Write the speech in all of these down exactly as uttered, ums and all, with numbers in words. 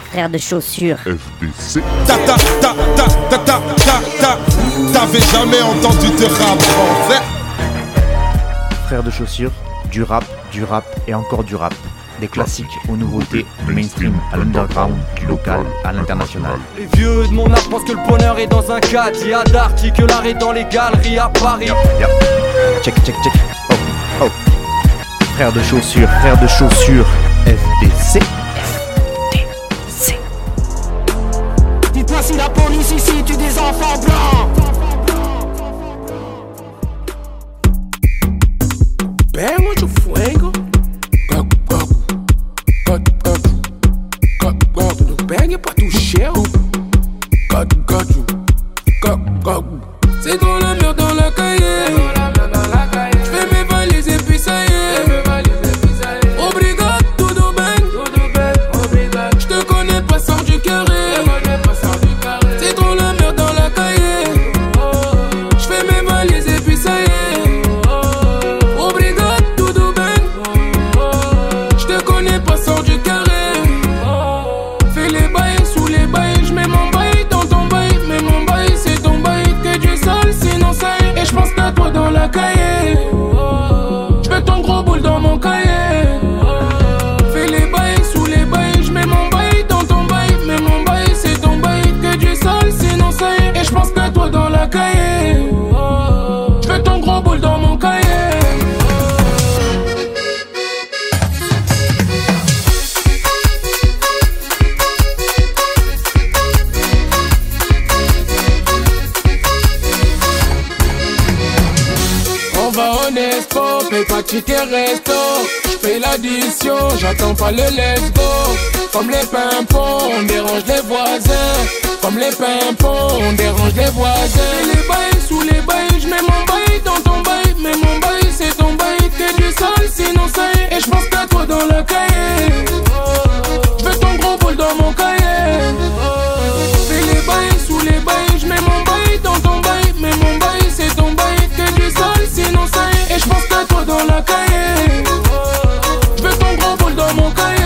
frère de chaussures. F D C. Ta ta ta ta ta ta ta ta. T'avais jamais entendu de rap français? Frère de chaussures, du rap, du rap et encore du rap. Des classiques aux nouveautés, du mainstream à l'underground, du local à l'international. Les vieux de mon âge pensent que le bonheur est dans un caddie à Darty, que l'art est dans les galeries à Paris. Yeah. Check, check, check. Oh, oh. Frère de chaussures, frère de chaussures, F D C. Dites-moi si la police ici tue des enfants blancs. Pego de fuego. Não pegue pra tu cheio. C'est dans la merde dans la cahier. J'fais mes valises et puis ça y est. Obrigado, tudo bem. J'te connais pas sans du carré. C'est dans la merde dans la cahier. J'fais mes valises et puis ça y est. Obrigado, tudo bem. J'te connais pas sans du carré. Fais les bails sous les bails. J'mets mon bail dans ton bail. Mets mon bail, c'est ton bail. Que du sol, sinon ça y est. Et j'pense qu'à toi dans la cahier. J'fais ton gros boule dans mon cahier. Fais les bails sous les bails. J'mets mon bail dans ton bail. Mets mon bail, c'est ton bail. Que du sol, sinon ça y est. Et j'pense qu'à toi dans la cahier. J'fais ton gros boule dans mon cahier. On va au Nespo, paye pas de ticket resto. J'fais l'addition, j'attends pas le let's go. Comme les pimpons, on dérange les voisins. Comme les pimpons, on dérange les voisins. Les bails sous les bails, j'mets mon bail dans ton bail. Mais mon bail c'est ton bail, que du sol, sinon ça y est. Et j'pense qu'à toi dans le cahier. J'veux ton gros boule dans mon cahier. Fais les bails sous les bails, j'mets mon bail dans ton bail. Mais mon bail c'est ton bail, que du sol, sinon ça y est. Et j'pense qu'à toi dans la cahier. J'veux ton gros boule dans mon cahier.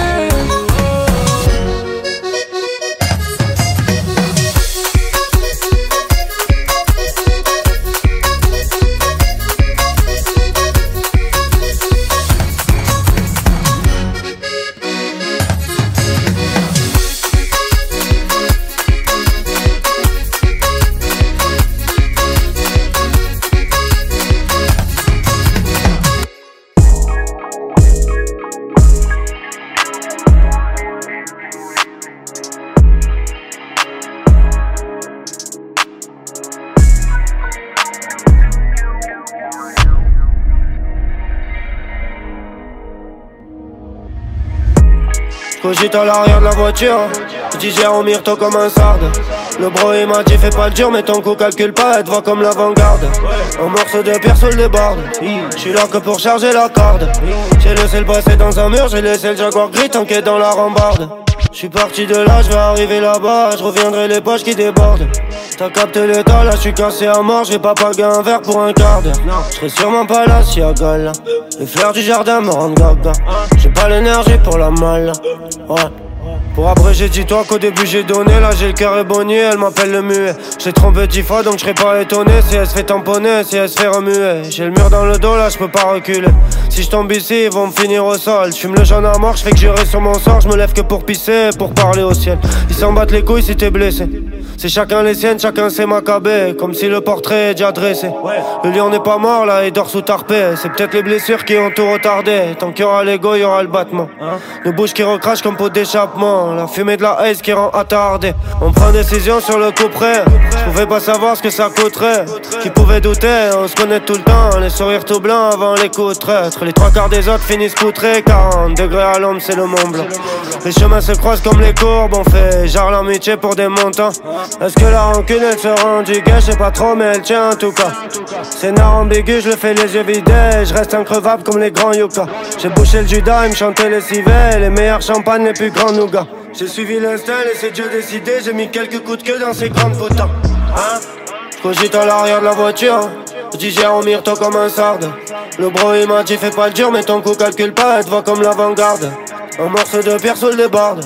Cogite à l'arrière de la voiture, digère au myrto comme un sarde. Le bro il m'a dit fais pas le dur mais ton coup calcule pas, elle te voit comme l'avant-garde. Un morceau de pierre sous le déborde, j'suis là que pour charger la corde. J'ai laissé le passer dans un mur, j'ai laissé le Jaguar gris tanké dans la rambarde. J'suis parti de là, j'vais arriver là-bas, j'reviendrai les poches qui débordent. T'as capté l'état, là j'suis cassé à mort, j'ai pas pagué un verre pour un quart d'heure. J'serai sûrement pas là si y'a gueule. Les fleurs du jardin me rendent gaga. J'ai pas l'énergie pour la malle. Ouais. Pour après j'ai dit toi qu'au début j'ai donné. Là j'ai le cœur ébonnier, elle m'appelle le muet. J'ai trompé dix fois donc je serais pas étonné si elle se fait tamponner, si elle se fait remuer. J'ai le mur dans le dos là je peux pas reculer. Si je tombe ici ils vont me finir au sol. J'fume le jaune à mort, j'fais que j'irai sur mon sort. J'me lève que pour pisser, pour parler au ciel. Ils s'en battent les couilles si t'es blessé. C'est chacun les siennes, chacun ses macabées. Comme si le portrait est déjà dressé. Le lion n'est pas mort là, il dort sous tarpé. C'est peut-être les blessures qui ont tout retardé. Tant qu'il y aura l'ego, il y aura le battement. Le bouche qui recrache comme pot d'échappement. La fumée de la haze qui rend attardé. On prend décision sur le coup près. Je pouvais pas savoir ce que ça coûterait. Qui pouvait douter, on se connaît tout le temps. Les sourires tout blancs avant les coups de traître. Les trois quarts des autres finissent poutrés. quarante degrés à l'ombre, c'est le Mont Blanc. Les chemins se croisent comme les courbes. On fait genre l'amitié pour des montants. Est-ce que la rancune elle se rend du gars? Je sais pas trop mais elle tient en tout cas. Scénar ambigu, je le fais les yeux vidés. Je reste increvable comme les grands yucca. J'ai bouché le judas, il me chantait les civets. Les meilleurs champagnes, les plus grands nougats. J'ai suivi l'instinct, laissé Dieu décider. J'ai mis quelques coups de queue dans ces grandes photos. Hein? Cogite à l'arrière de la voiture. Digère au myrto comme un sarde. Le bro il m'a dit fais pas le dur mais ton coup calcule pas, elle te voit comme l'avant-garde. Un morceau de pierre sous le déborde.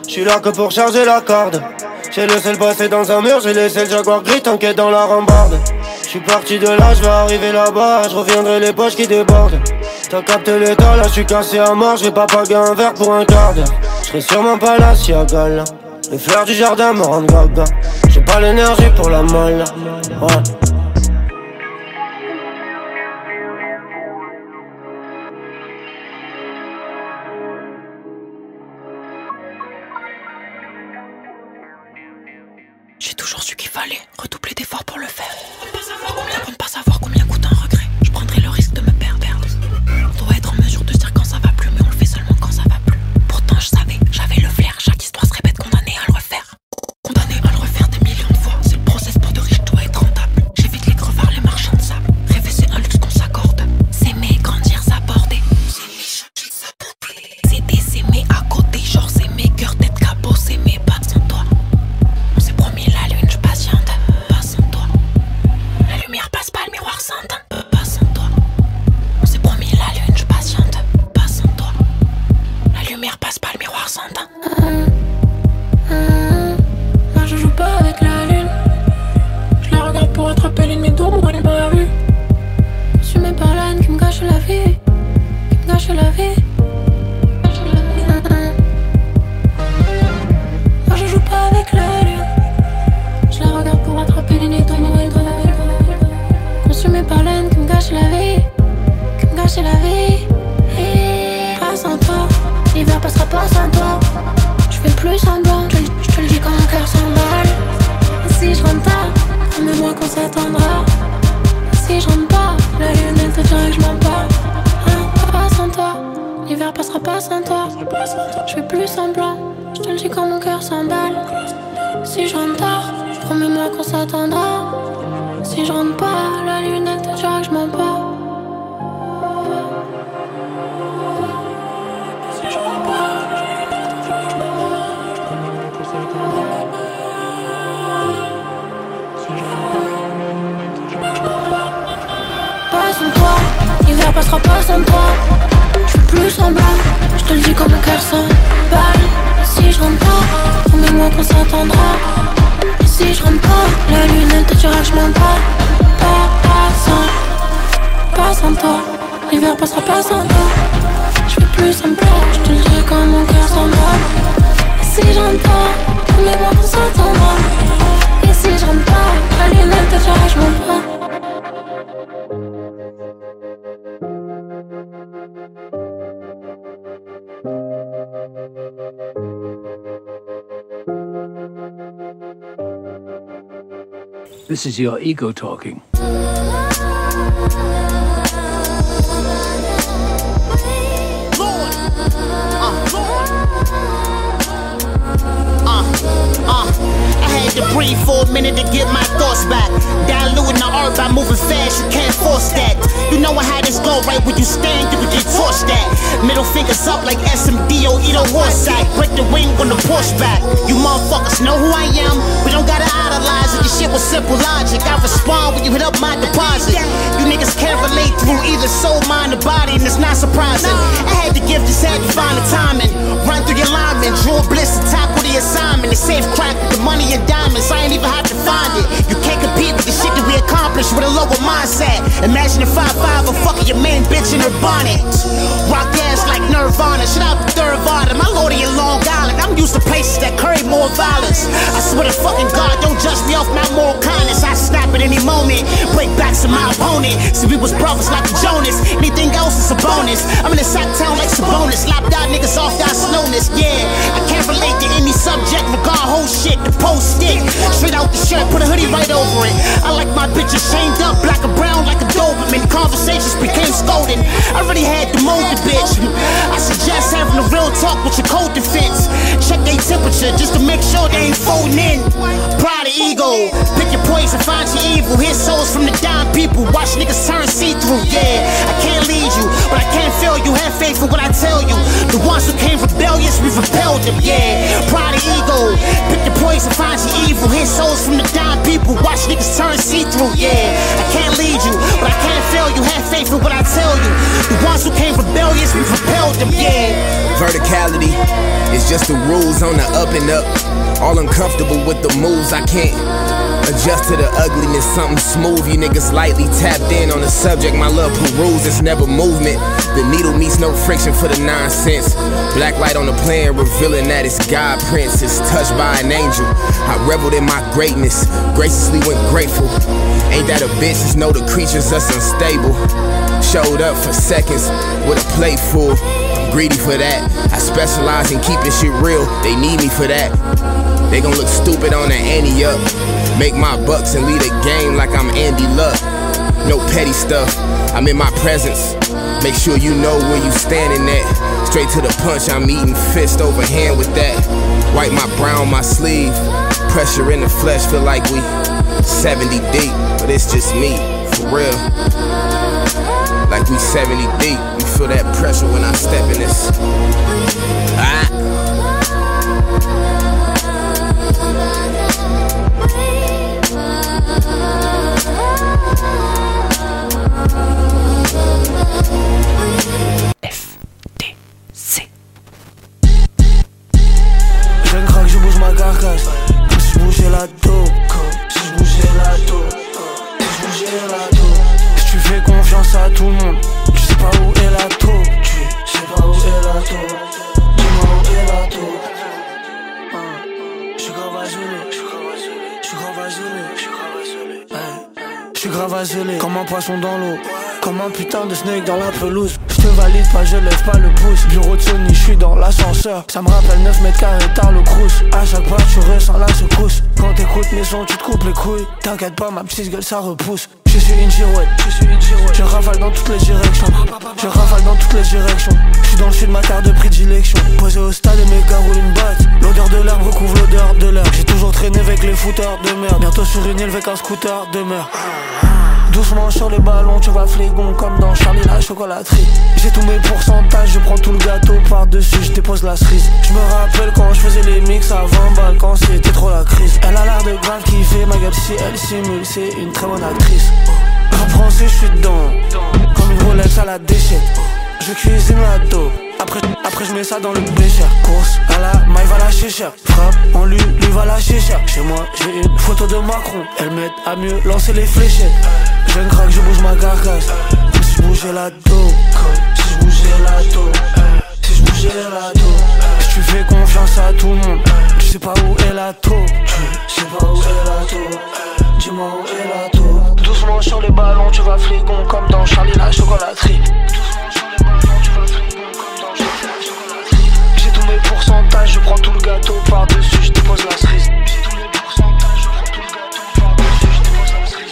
J'suis là que pour charger la corde. J'ai laissé le passer dans un mur, j'ai laissé le Jaguar gris tanker dans la rambarde. J'suis parti de là, j'vais arriver là-bas, j'reviendrai les poches qui débordent. T'as capté l'état, là j'suis cassé à mort, j'vais pas paguer un verre pour un quart d'heure. J'serai sûrement pas là si à gala. Les fleurs du jardin me rendent gaga. J'ai pas l'énergie pour la molle, ouais. J'ai toujours su qu'il fallait redoubler d'efforts pour le faire. Ne pas savoir combien, pour ne pas savoir combien coûte un regret. Je prendrai le risque de me perdre. On doit être en mesure de se dire quand ça va plus, mais on le fait seulement quand ça va plus. Pourtant je savais, j'avais le flair. Chaque histoire se répète, condamné à le refaire. Condamné à le refaire des millions de fois. C'est le process pour de riches, doit être rentable. J'évite les crevards, les marchands de sable. Rêver c'est un luxe qu'on s'accorde. S'aimer, grandir, s'aborder. S'aider, s'aimer à côté. Genre s'aimer, cœur, tête, capot, s'aimer pas sans toi. On s'est promis la lune, je patiente, pas sans toi. La lumière passe pas, le miroir s'entend, pas sans toi. On s'est promis la lune, je patiente, pas sans toi. La lumière passe pas, le miroir s'entend. Mmh, mmh, moi je joue pas avec la lune. Je la regarde pour attraper l'ennemi d'ombre, elle m'a vu. Assumé par l'âne qui me gâche la vie, qui me gâche la vie. Moi je joue pas avec la lune. Je la regarde pour attraper les nids de mon aide. Consumé par l'haine qui me gâche la vie, qui me gâche la vie. Et pas sans toi, l'hiver passera pas sans toi. Je fais plus semblant, je, je te le dis quand mon cœur s'emballe. Et si je rentre pas, promets-moi qu'on s'attendra. Et si je rentre pas, la lune elle te dira que je m'en bats. Hein, pas sans toi, l'hiver passera pas sans toi. Je fais plus semblant, je te le dis quand mon cœur s'emballe. Si je rentre tard, promets-moi qu'on s'attendra. Si je rentre pas, la lune elle te dira que je m'en bats. Si je rentre pas, la lune elle te dira que je m'en bats. Pas sans toi, l'hiver passera pas sans toi. Je fais plus semblant, je te le dis quand mon cœur s'emballe. Si je rentre pas, promets-moi qu'on s'attendra. Et si je rentre pas, la lune elle te dira que je m'en bats. Pas, pas sans, pas sans toi. L'hiver passera pas sans toi. Je fais plus semblant, je te le dirai quand mon cœur s'emballe. Et si je rentre pas, promets-moi qu'on s'attendra. Et si je rentre pas, la lune elle te dira que je m'en bats. This is your ego talking. To breathe for a minute to get my thoughts back. Diluting the art by moving fast, you can't force that. You know how this go, right? When you stand, you can get torched that. Middle fingers up like S M D O, eat a horse sack. Break the wing on the Porsche back. You motherfuckers know who I am. We don't gotta idolize it, this shit was simple logic. I respond when you hit up my deposit. You niggas can't relate through either soul, mind, or body, and it's not surprising. I had to give, just had to find the timing. Run through your lineman, draw bliss and tackle the assignment. The safe crack with the money and diamonds, I ain't even have to find it. You can't compete with the shit that we accomplished with a lower mindset. Imagine if five five or fucking your main bitch in her bonnet. Rock ass like Nirvana, shit out the third Vada. My lordy in Long Island, I'm used to places that curry more violence. I swear to fucking God, don't judge me off my moral kindness. I snap at any moment, break backs to my opponent. See, we was brothers like the Jonas, anything else is a bonus. I'm in the sack town like Sabonis, lopped out niggas off that slowness. Yeah, I can't relate to any subject, regard whole shit, the post stick. Straight out the shirt, put a hoodie right over it. I like my bitches chained up, black or brown like a Doberman. Conversations became scolding. I already had to mold the bitch. I suggest having a real talk with your cold defense. Check their temperature just to make sure they ain't folding in. Pride of ego, pick your poison, find your evil. Hear souls from the dying people, watch niggas turn see-through. Yeah, I can't lead you, but I can't fail you. Have faith in what I tell you. The ones who came rebellious, we repelled them. Yeah, pride of ego, pick your poison, find your evil. Hear souls from the dying people, watch niggas turn see-through. Yeah, I can't lead you, but I can't fail you. Have faith in what I tell you. The ones who came rebellious, we've repelled them, yeah. Verticality is just the rules on the up and up. All uncomfortable with the moves, I can't adjust to the ugliness. Something smooth, you niggas lightly tapped in on the subject. My love peruse, it's never movement. The needle meets no friction for the nonsense. Black light on the plan, revealing that it's God Prince. It's touched by an angel. I reveled in my greatness, graciously went grateful. Ain't that a bitch? Just know the creatures us unstable. Showed up for seconds with a plate full. I'm greedy for that. I specialize in keeping shit real. They need me for that. They gon' look stupid on the ante up. Make my bucks and lead a game like I'm Andy Luck. No petty stuff, I'm in my presence. Make sure you know where you standing at. Straight to the punch, I'm eating fist over hand with that. Wipe my brow on my sleeve. Pressure in the flesh, feel like we seventy deep. But it's just me, for real. Like we seventy deep. You feel that pressure when I step in this. Ah. F D C. Je ne craque, je bouge ma carcasse. Comme si je bougeais la taupe. Si je bougeais la taupe. Si je bougeais la taupe. Si tu fais confiance à tout le monde, tu sais pas où est la taupe. Tu sais pas où est la taupe. Dis-moi où est la taupe. Je suis grave isolé. Je suis grave isolé. Je suis grave isolé. Je suis grave isolé. Je suis grave isolé. Comme un poisson dans l'eau. Comme un putain de snake dans la pelouse. Je te valide pas, je lève pas le pouce. Bureau de Sony, je suis dans l'ascenseur. Ça me rappelle neuf mètres carrés tard le crous. À chaque pas tu ressens la secousse. Quand t'écoutes mes sons tu te coupes les couilles. T'inquiète pas ma petite gueule ça repousse. Je suis une girouette, je suis une girouette. Je rafale dans toutes les directions. Je rafale dans toutes les directions. Je suis dans le sud ma terre de prédilection. Posé au stade et mes gars roulent une batte. L'odeur de l'herbe recouvre l'odeur de l'herbe. J'ai toujours traîné avec les fouteurs de merde. Bientôt sur une île avec un scooter de mer. Doucement sur les ballons, tu vas flégon comme dans Charlie la chocolaterie. J'ai tous mes pourcentages, je prends tout le gâteau par-dessus, je dépose la cerise. Je me rappelle quand je faisais les mix à vingt balles quand c'était trop la crise. Elle a l'air de grave kiffer, ma gueule si elle simule, c'est une très bonne actrice. Rap français, je suis dedans, comme une Rolex à la déchette. Je cuisine la dope, après, après je mets ça dans le bécher. Course à la maille va lâcher cher. Frappe en lui, lui va lâcher cher. Chez moi j'ai une photo de Macron, elle m'aide à mieux lancer les fléchettes. Je ne craque, je bouge ma carcasse. Si je bougeais la taupe. Si je bougeais la taupe. Si je bougeais la taupe. Si tu fais confiance à tout le monde, tu sais pas où est la taupe. Tu sais pas où est la taupe. Dis-moi où est la taupe. Doucement sur les ballons, tu vas fligon comme dans Charlie la chocolaterie. Doucement sur les ballons, tu vas fligon comme dans Charlie la chocolaterie. J'ai tous mes pourcentages, je prends tout le gâteau par-dessus, je dépose la cerise. J'ai tous mes pourcentages, je prends tout le gâteau par-dessus, je dépose la cerise.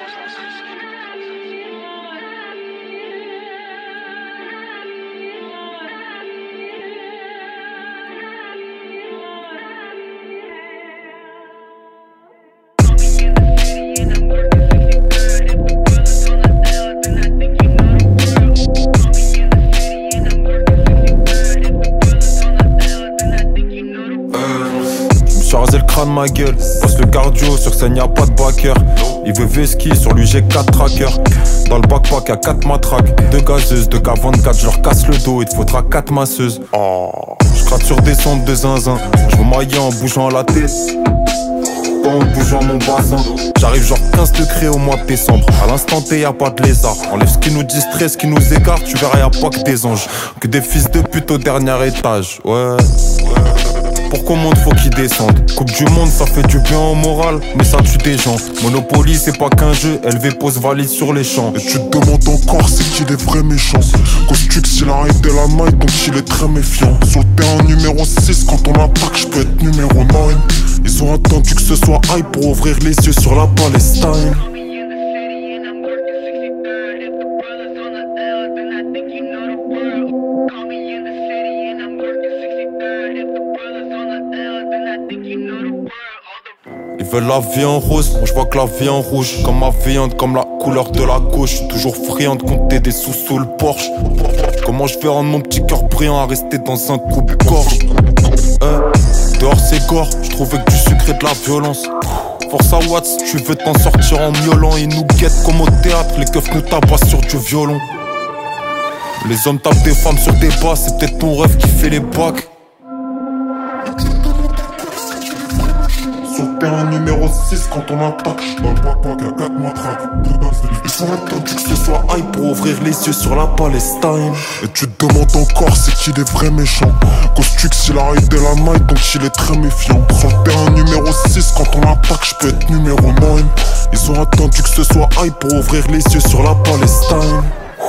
Rasé le crâne ma gueule, passe le cardio, sur scène y'a pas de backer. Il veut Veski, sur lui j'ai quatre trackers. Dans le backpack y'a quatre matraques. Deux gazeuses, deux K vingt-quatre, je leur casse le dos, il te faudra quatre masseuses. Oh. Je gratte sur des sondes de zinzin, je veux mailler en bougeant la tête, pas en bougeant mon bassin. J'arrive genre quinze degrés au mois de décembre. À l'instant T y'a pas de lézard. Enlève ce qui nous distrait, ce qui nous écarte, tu verras y'a pas que des anges. Que des fils de pute au dernier étage, ouais. Pour qu'on monte faut qu'ils descendent. Coupe du monde ça fait du bien au moral, mais ça tue des gens. Monopoly c'est pas qu'un jeu, L V pose valide sur les champs. Et tu te demandes encore c'est qu'il est vrai méchant. Costux il a arrêté la maille donc il est très méfiant. Sur le terrain numéro six quand on attaque je peux être numéro neuf. Ils ont attendu que ce soit high pour ouvrir les yeux sur la Palestine. Ils veulent la vie en rose, moi je vois que la vie en rouge. Comme ma viande, comme la couleur de la gauche. Toujours friand de compter des sous sous le Porsche. Comment je vais rendre mon petit cœur brillant à rester dans un coupe-gorge. Eh, dehors c'est gore, je trouvais que du sucre et de la violence. Force à Watts, tu veux t'en sortir en miaulant. Ils nous guettent comme au théâtre, les keufs nous tabassent sur du violon. Les hommes tapent des femmes sur des bas, c'est peut-être ton rêve qui fait les bacs. Sur le terrain numéro six quand on attaque. Dans le backpack y'a quatre matraques. Ils ont attendu que ce soit high pour ouvrir les yeux sur la Palestine. Et tu te demandes encore c'est qui les vrais méchants. Costux il a aidé la night donc il est très méfiant. Sur le terrain numéro six quand on attaque je peux être numéro neuf. Ils ont attendu que ce soit high pour ouvrir les yeux sur la Palestine.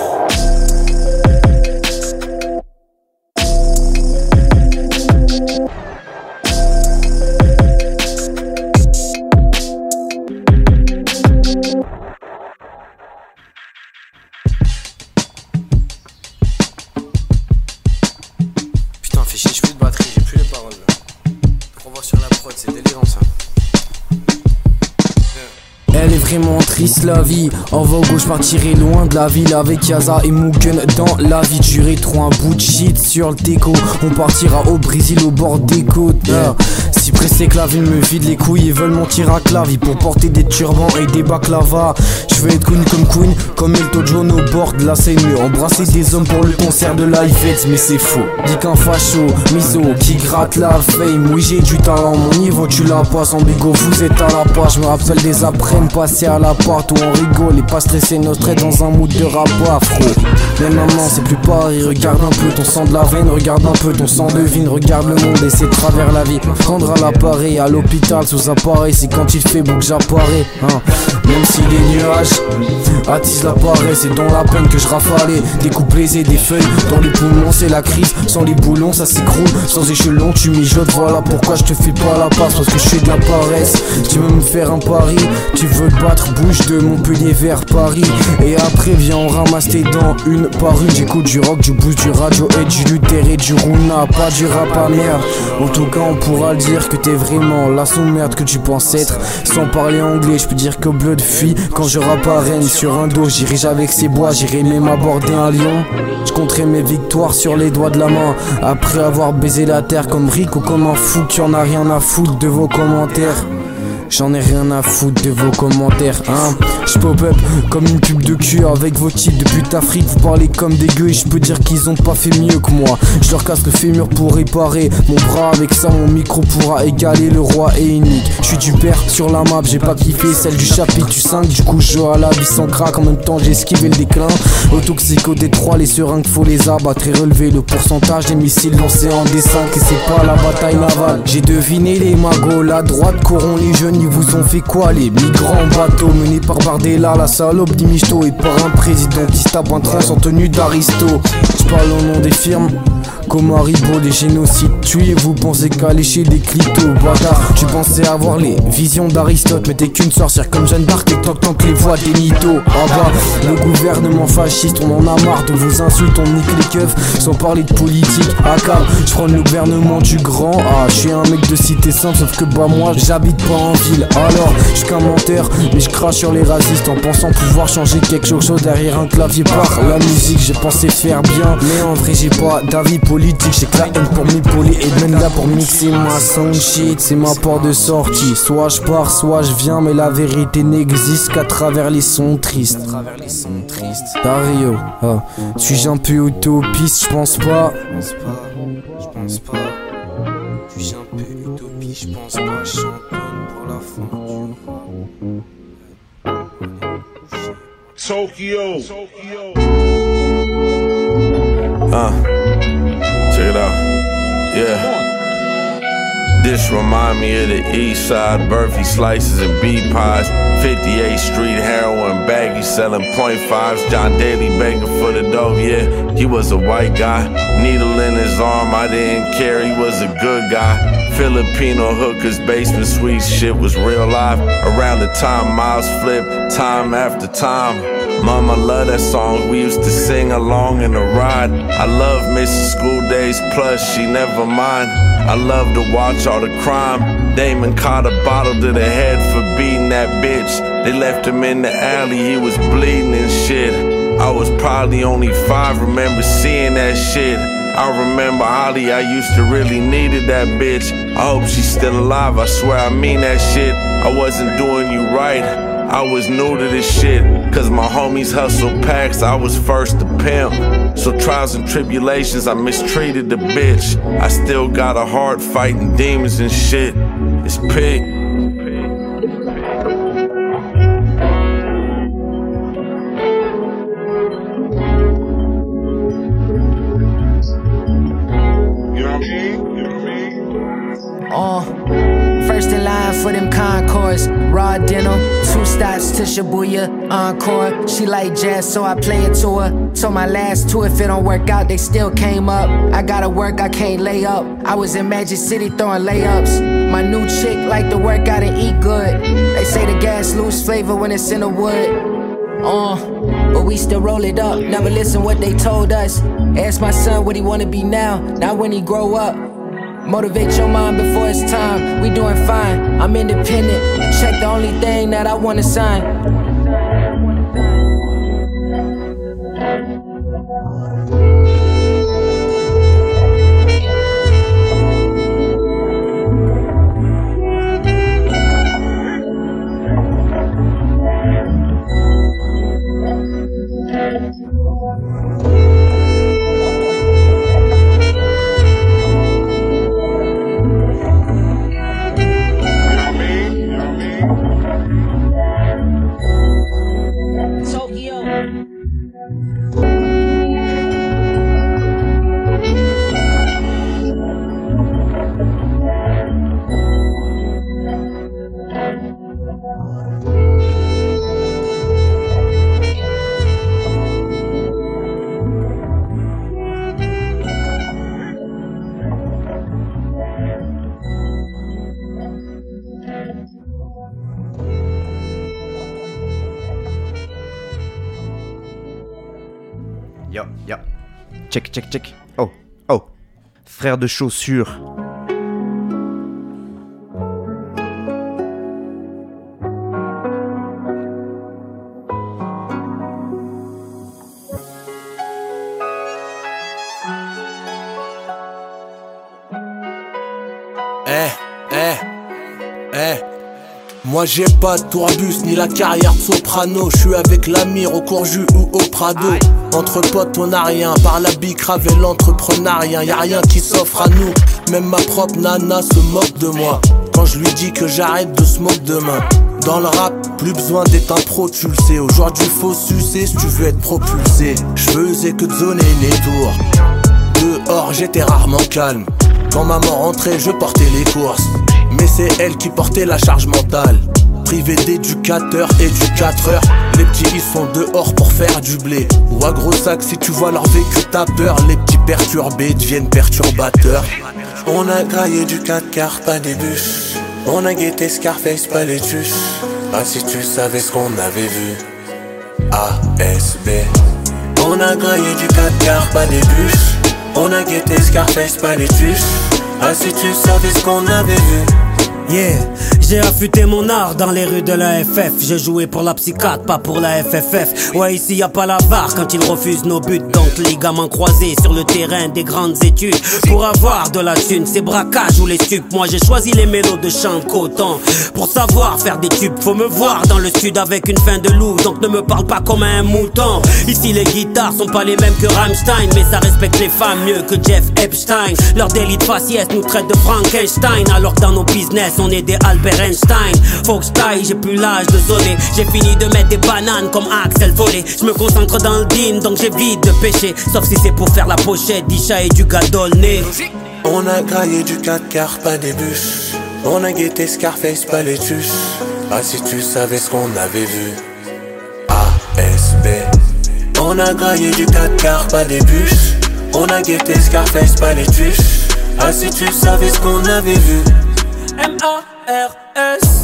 Triste la vie, en va au gauche partirai loin de la ville avec Yaza et Mugen dans la vie. J'aurai trop un bout de shit sur le déco. On partira au Brésil au bord des côtes. Yeah. Si pressé que la ville me vide les couilles, ils veulent mentir à clavier pour porter des turbans et des baklava. Je veux être connu comme Queen, comme Elton John au bord de la Seine. Embrasser des hommes pour le concert de Live Aid, mais c'est faux. Dis qu'un facho, miso, qui gratte la fame. Oui j'ai du talent, mon niveau tu l'as pas. Sans bigot, vous êtes à la page. Je me rappelle des après-midi passés à la part où on rigole et pas stressé nos traits dans un mood de rap afro. Mais maintenant c'est plus pareil, regarde un peu ton sang de la veine, regarde un peu ton sang de vigne, regarde le monde et c'est travers la vie. Prendre à l'appareil, à l'hôpital sous appareil, c'est quand il fait beau que j'apparais hein. Même si les nuages attisent la paresse, c'est dans la peine que je rafalais. Des couplets et des feuilles dans les poumons, c'est la crise. Sans les boulons ça s'écroule, sans échelon tu mijotes. Voilà pourquoi je te fais pas la passe, parce que je fais de la paresse. Tu veux me faire un pari, tu veux te battre, bouge de Montpellier vers Paris. Et après viens on ramasse tes dents une par une. J'écoute du rock, du boost, du radio et du Luther et du Runa, pas du rap à merde. En tout cas on pourra le dire que t'es vraiment la sous-merde que tu penses être. Sans parler anglais je peux dire que bleu de fuit quand je rappe à Rennes sur un dos. J'irai avec ses bois, j'irai même aborder un lion. Je compterai mes victoires sur les doigts de la main. Après avoir baisé la terre comme Rick ou comme un fou qui en a rien à foutre de vos commentaires. J'en ai rien à foutre de vos commentaires, hein. J'pop up comme une pub de cul avec vos types de pute Afrique. Vous parlez comme des gueux et j'peux dire qu'ils ont pas fait mieux que moi. J'leur casse le fémur pour réparer mon bras. Avec ça mon micro pourra égaler le roi et unique. J'suis du père sur la map, j'ai pas kiffé celle du chapitre du cinq. Du coup je joue à la vie sans crack, en même temps j'ai esquivé le déclin. Au toxico des trois, les seringues faut les abattre et relever le pourcentage des missiles lancés en D cinq. Et c'est pas la bataille navale. J'ai deviné les magots, la droite corrompt les jeunes. Ils vous ont fait quoi les migrants en bateau menés par Bardella, la salope d'Imisto, et par un président qui se tape un trans en tenue d'Aristo. J'parle au nom des firmes comme Haribo, les génocides tués. Vous pensez qu'à lécher des clitos, bâtard. Tu pensais avoir les visions d'Aristote, mais t'es qu'une sorcière comme Jeanne d'Arc et tant que les voix des mythos. Ah bah, le gouvernement fasciste, on en a marre de vos insultes, on nique les keufs sans parler de politique. Ah car, j'prends le gouvernement du grand. Ah, j'suis un mec de cité simple, sauf que bah moi j'habite pas en ville. Alors, j'suis qu'un menteur, mais j'crache sur les racistes en pensant pouvoir changer quelque chose derrière un clavier. Par la musique, j'ai pensé faire bien, mais en vrai j'ai pas d'avis politique. J'ai que la haine pour m'épauler et même là pour mixer ma sound shit. C'est ma porte de sortie, soit je pars, soit je viens, mais la vérité n'existe qu'à travers les sons tristes. Dario, ah, suis-je un peu utopiste? Je pense pas. Je pense pas. Suis-je un peu utopiste? Je pense pas. Je championne pour la fin. Tokyo. Uh, check it out. Yeah. This remind me of the east side, Burfy slices and beef pies. fifty-eighth Street heroin baggy selling point fives. John Daly begging for the dope, yeah. He was a white guy, needle in his arm, I didn't care, he was a good guy. Filipino hookers, basement suites, shit was real life. Around the time Miles flipped, time after time. Mama love that song, we used to sing along in the ride. I love missing school days, plus she never mind. I love to watch all the crime. Damon caught a bottle to the head for beating that bitch. They left him in the alley, he was bleeding and shit. I was probably only five, remember seeing that shit. I remember Holly, I used to really needed that bitch. I hope she's still alive, I swear I mean that shit. I wasn't doing you right, I was new to this shit, cause my homies hustle packs, I was first to pimp. So trials and tribulations, I mistreated the bitch. I still got a heart fighting demons and shit. It's pig. Uh, first in line for them Concords, raw denim, two stops to Shibuya, encore. She like jazz, so I play it to her. So my last two, if it don't work out, they still came up. I gotta work, I can't lay up. I was in Magic City throwing layups. My new chick like to work out and eat good. They say the gas lose flavor when it's in the wood. Uh, but we still roll it up, never listen what they told us. Ask my son what he wanna be now, not when he grow up. Motivate your mind before it's time. We doing fine. I'm independent. Check the only thing that I wanna sign. Yo, yo. Check, check, check. Oh, oh. Frère de chaussures. Eh, eh, eh. Moi j'ai pas de tourbus ni la carrière de soprano. Je suis avec l'Amir au Courju ou au Prado. Entre potes on a rien, par la bicrave et l'entrepreneuriat. Y'a rien qui s'offre à nous. Même ma propre nana se moque de moi quand je lui dis que j'arrête de smoke demain. Dans le rap, plus besoin d'être un pro, tu le sais. Aujourd'hui faut sucer si tu veux être propulsé. Je faisais que de zoner les tours. Dehors j'étais rarement calme. Quand maman rentrait je portais les courses. Mais c'est elle qui portait la charge mentale. Privé d'éducateurs, éducateurs. Les petits ils sont dehors pour faire du blé. Ou à gros sac si tu vois leur vécu t'as peur. Les petits perturbés deviennent perturbateurs. On a graillé du quatre quarts, pas des bûches. On a guetté Scarface, pas les tuches. Ah si tu savais ce qu'on avait vu. A S B. On a graillé du quatre quarts, pas des bûches. On a guetté Scarface, pas les tuches. Ah si tu savais ce qu'on avait vu. Yeah, j'ai affûté mon art dans les rues de la F F. J'ai joué pour la psychiatre, pas pour la F F F. Ouais, ici y a pas la barre quand ils refusent nos buts. Donc les gamins croisés sur le terrain des grandes études. Pour avoir de la thune, c'est braquage ou les stupes. Moi j'ai choisi les mélos de chant coton. Pour savoir faire des tubes, faut me voir dans le sud avec une fin de loup. Donc ne me parle pas comme un mouton. Ici les guitares sont pas les mêmes que Rammstein. Mais ça respecte les femmes mieux que Jeff Epstein. Leur délit de faciès nous traite de Frankenstein. Alors que dans nos business on est des Albert Einstein. Faut que j'taille, j'ai plus l'âge de zoner. J'ai fini de mettre des bananes comme Axel Follet. Je me concentre dans le dean donc j'évite de pêcher. Sauf si c'est pour faire la pochette d'Isha et du gadolné. On a graillé du quatre quarts, pas des bûches. On a guetté Scarface, pas les tuches. Ah si tu savais ce qu'on avait vu. A S B. On a graillé du quatre quarts, pas des bûches. On a guetté Scarface, pas les tuches. Ah si tu savais ce qu'on avait vu. M A R S.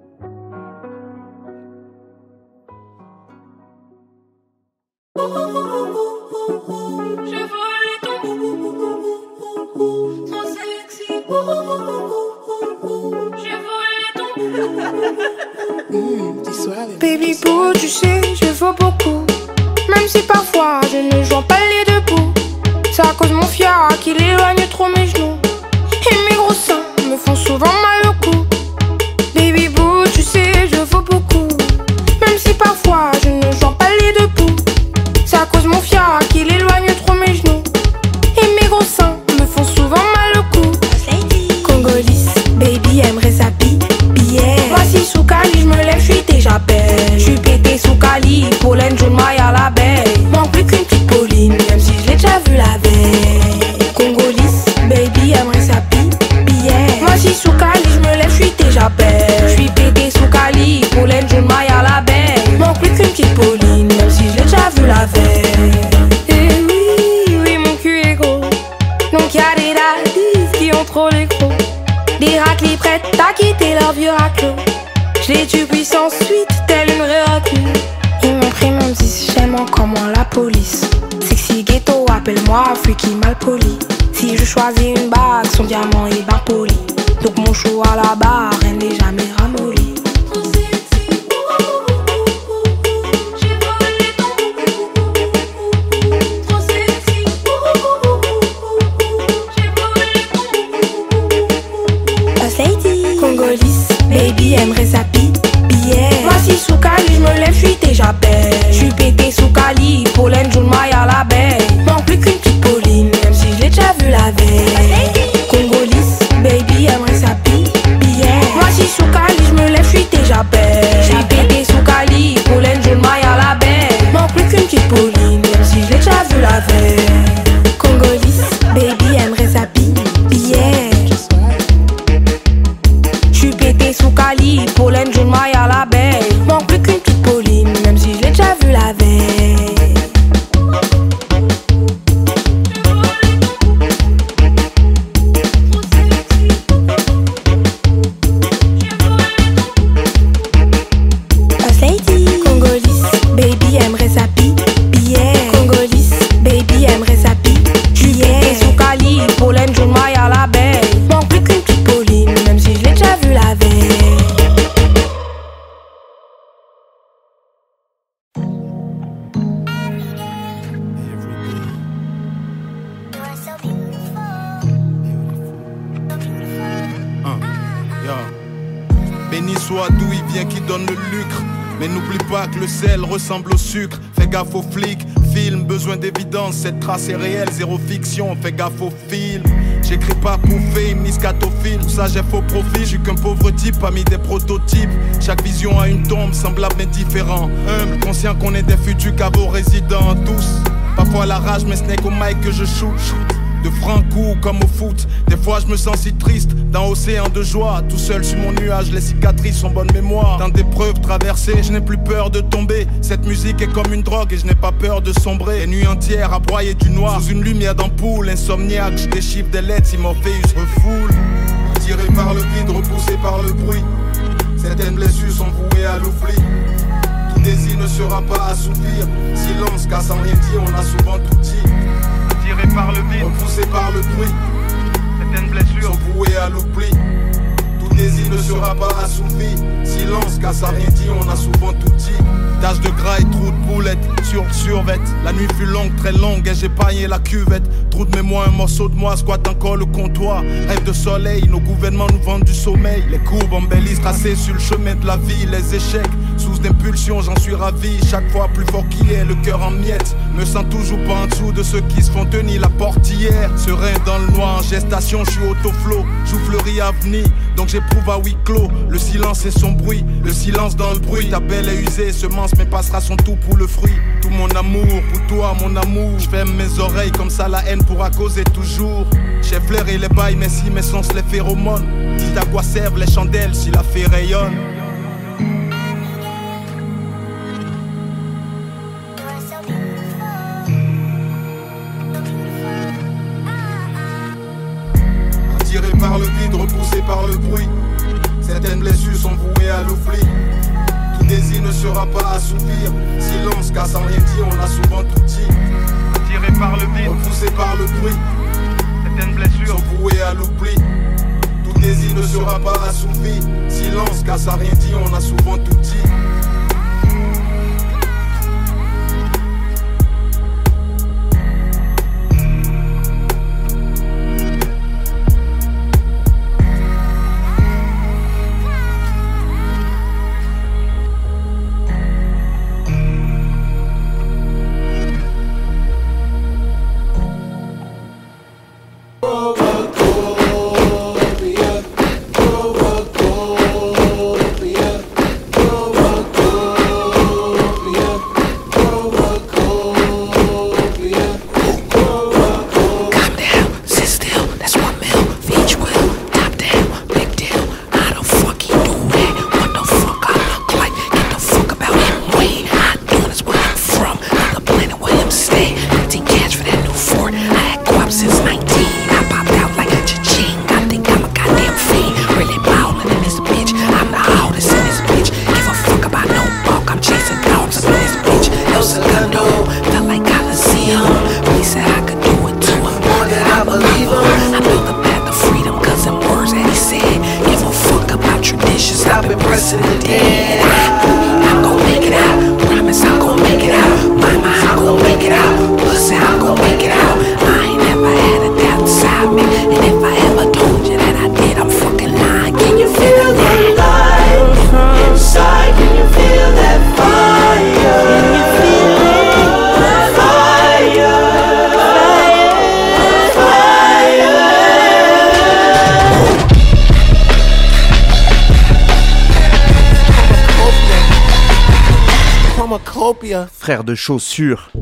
Oh, Baby boo, tu sais, je vaux beaucoup. Même si parfois je ne joins pas les deux bouts. C'est à cause de mon fiac qu'il éloigne trop mes genoux. Et mes gros seins me font souvent mal au cou. Baby boo, tu sais, je vaux beaucoup. Même si parfois je ne joins pas les deux bouts. C'est à cause de mon fiac qu'il éloigne trop mes genoux. Et mes gros seins me font souvent mal au cou. Congolise, baby aimerait sa billet. Voici sous Cali, je me lève, je suis déjà belle. Je suis pété sous Cali, pollen, jaune, maille à l'abeille. Manque plus qu'une petite Pauline, même si je l'ai déjà vu la veille. Congolise, baby aimerait sa billet. Voici sous Cali, je me lève, je suis déjà belle. Je suis pété sous Cali, pollen, jaune, maille à l'abeille. Manque plus qu'une petite Pauline, même si je l'ai déjà vu la veille. Et oui, oui, mon cul est gros. Donc y'a des daddies qui ont trop les gros. Des raclis prêtes à quitter leur vieux raclo. Je les tue puissance suite, telle une réaclue. Ils m'ont pris même si j'aime encore moins la police. Sexy ghetto, appelle-moi freaky mal poli. Si je choisis une bague, son diamant est bien poli. Donc mon show à la barre, elle n'est jamais ramollie. Congolise, baby aimerait sa billet. Voici sous Cali, je me lève, je suis déjà belle. Je suis pété sous Cali, pollen, jaune, maille à l'abeille. Manque plus qu'une petite Pauline, même si je l'ai déjà vu la veille. Congolise, baby aimerait sa billet. Voici sous Cali, je me lève, je suis déjà belle. Je suis pété sous Cali, pollen, jaune, maille à l'abeille. Manque plus qu'une petite Pauline, même si je l'ai déjà vu la veille. Congolise, baby aimerait sa billet. Sous Cali, pollen, jaune, maille à l'abeille. Manque plus qu'une petite Pauline, même si je l'ai déjà vu la veille. Congolise, baby aimerait sa billet. Congolise, baby aimerait sa billet. Sous Cali, pollen, jaune, maille à l'abeille. Manque plus qu'une petite Pauline, même si je l'ai déjà vu la veille. Béni soit d'où il vient qui donne le lucre. Mais n'oublie pas que le sel ressemble au sucre. Fais gaffe aux flics, film, besoin d'évidence. Cette trace est réelle, zéro fiction. Fais gaffe aux films. J'écris pas pour fame, ni scatophile. Pour ça j'ai faux profil, je suis qu'un pauvre type parmi des prototypes. Chaque vision a une tombe, semblable mais différent. Humble, conscient qu'on est des futurs caveaux résidents. Tous, parfois la rage, mais ce n'est qu'au mic que je shoot. De francs coups comme au foot. Des fois je me sens si triste, dans océan de joie. Tout seul sur mon nuage, les cicatrices sont bonne mémoire. Dans des preuves traversées, je n'ai plus peur de tomber. Cette musique est comme une drogue et je n'ai pas peur de sombrer. Les nuits entières à broyer du noir, sous une lumière d'ampoule. Insomniaque, je déchiffre des lettres si Morpheus refoule. Tiré par le vide, repoussé par le bruit. Certaines blessures sont vouées à l'oubli. Tout désir ne sera pas assouvir. Silence, car sans rien dire, on a souvent tout dit. Tiré par le vide, repoussé par le bruit. Certaines blessures sont vouées à l'oubli. Tout désir ne sera pas assouvi. Silence, car ça rien dit, on a souvent tout dit. Tache de gras et trou de boulette sur le survêt. La nuit fut longue, très longue et j'ai paillé la cuvette. Trou de mémoire, un morceau de moi squatte encore le comptoir. Rêve de soleil, nos gouvernements nous vendent du sommeil. Les courbes embellissent, tracées sur le chemin de la vie. Les échecs, sous d'impulsion, j'en suis ravi. Chaque fois plus fort qu'il est, le cœur en miettes. Me sens toujours pas en dessous de ceux qui se font tenir la portière. Serein dans le noir, en gestation, je suis autoflow. Joufflerie à venir, donc j'éprouve à huis clos. Le silence et son bruit, le silence dans le bruit. Ta belle est usée, semence mais passera son tout pour le fruit. Tout mon amour, pour toi mon amour. Je ferme mes oreilles, comme ça la haine pourra causer toujours. J'ai flairé les bails, mais si mes sens les phéromones. Dis à quoi servent les chandelles si la fée rayonne. Tiré par le vide, repoussé par le bruit. Certaines blessures sont vouées à l'oubli. Tout désir ne sera pas assouvir. Silence, car sans rien dire, on a souvent tout dit. Tiré par le vide, repoussé par le bruit. Certaines blessures sont vouées à l'oubli. sera pas assouvi. Silence, car ça rien dit, on a souvent tout dit. Frère de chaussures.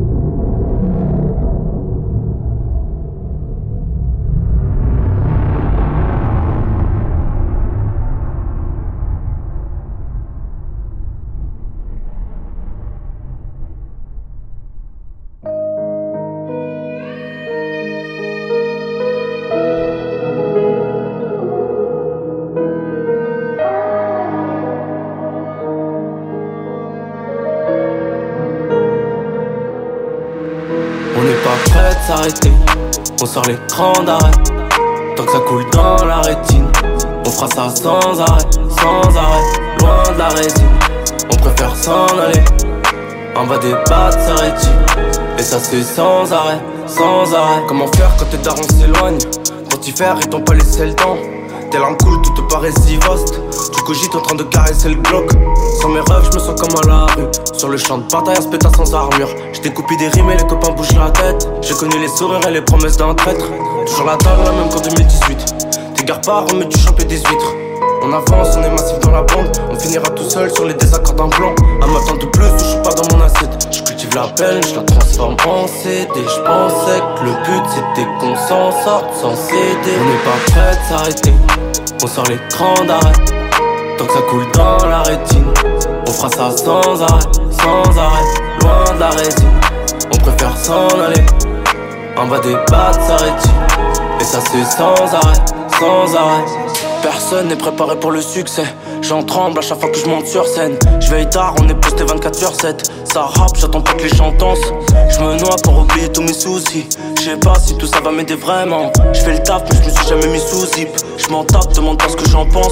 On sort l'écran d'arrêt, tant que ça coule dans la rétine. On fera ça sans arrêt, sans arrêt, loin de la résine. On préfère s'en aller, en bas des bas de sa rétine. Et ça se fait sans arrêt, sans arrêt. Comment faire quand tes darons s'éloignent? Quand y faire, ils t'ont pas laissé le temps. Tes larmes coulent, tout te paraît si vaste. Tu cogites en train de caresser le Glock. Sans mes rêves, je me sens comme à la rue. Sur le champ de bataille, un spétard sans armure. J'ai découpé des rimes et les copains bougent la tête. J'ai connu les sourires et les promesses d'un traître. Toujours la dalle, la même qu'en deux mille dix-huit. T'égares pas, remets du champ et des huîtres. On avance, on est massif dans la bande. On finira tout seul sur les désaccords d'un plan. Un matin de plus, je suis pas dans mon assiette. Je cultive la peine, je la transforme en C D. Je pensais que le but c'était qu'on s'en sorte sans céder. On n'est pas prêt de s'arrêter, on sort l'écran d'arrêt. Tant que ça coule dans la rétine, on fera ça sans arrêt, sans arrêt, loin de la résine. On préfère s'en aller, en bas des bas de sa rétine. Et ça c'est sans arrêt, sans arrêt. Personne n'est préparé pour le succès. J'en tremble à chaque fois que je monte sur scène. Je veille tard, on est posté vingt-quatre sur sept. Ça rappe, j'attends pas que les gens dansent. Je me noie pour oublier tous mes soucis. Je sais pas si tout ça va m'aider vraiment. Je fais le taf mais je me suis jamais mis sous zip. Je m'en tape, demande pas ce que j'en pense.